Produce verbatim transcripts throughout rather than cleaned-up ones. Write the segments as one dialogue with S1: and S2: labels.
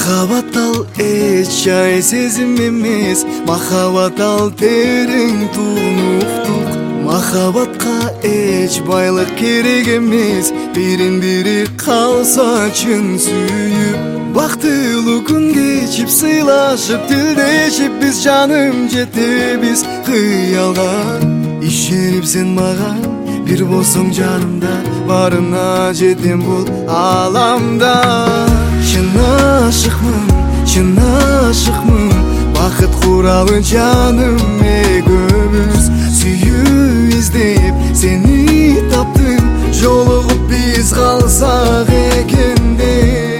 S1: Махаббат ал эч жай сезим эмес, махаббат ал терең тунуктук. Махаббатка эч байлык керек эмес, бирин бири калса чын сүйүп. Бактылуу күн кечип, сыйлашып, тилдешип, биз жаным жетебиз кыялга. Ишенип сен мага бир болсоң жанымда, барына жетем бул аламда. Чын ашыкмын, чын ашыкмын, бакыт куралы жаным экөөбүз. Сүйүү издеп сени таптым, жолугуп биз калсак экенде.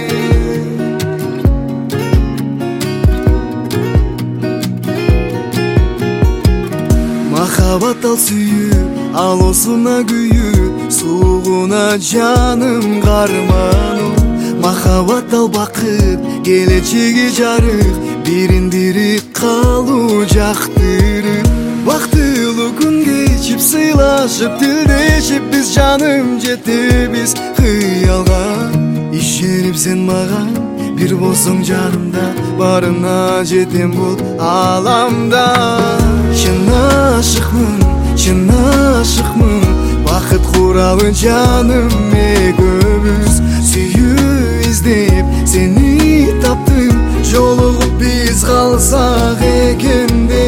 S1: Махаббат ал сүйүү, ал осуна күйүү, сугуна жаным кармануу. Махаббат ал бакыт, келечеги жарык, бирин бири калуу жактырып. Бактылуу күн кечип, сыйлашып, тилдешип, биз жаным жетебиз кыялга. Ишенип сен мага бир болсоң жанымда, барына жетем бул аламда. Чын ашыкмын, чын ашыкмын, бакыт куралы жаным экөөбүз. Сүйүү издеп сени таптым, жолугуп биз калсак экенде.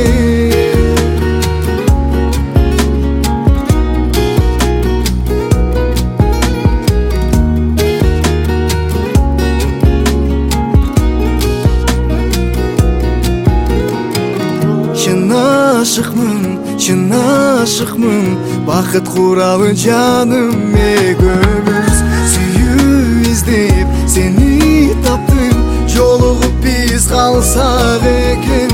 S1: Чын ашыкмын, чын ашыкмын, бакыт куралы жаным экөөбүз. Сүйүү издеп сени таптым, жолугуп биз калсак экен.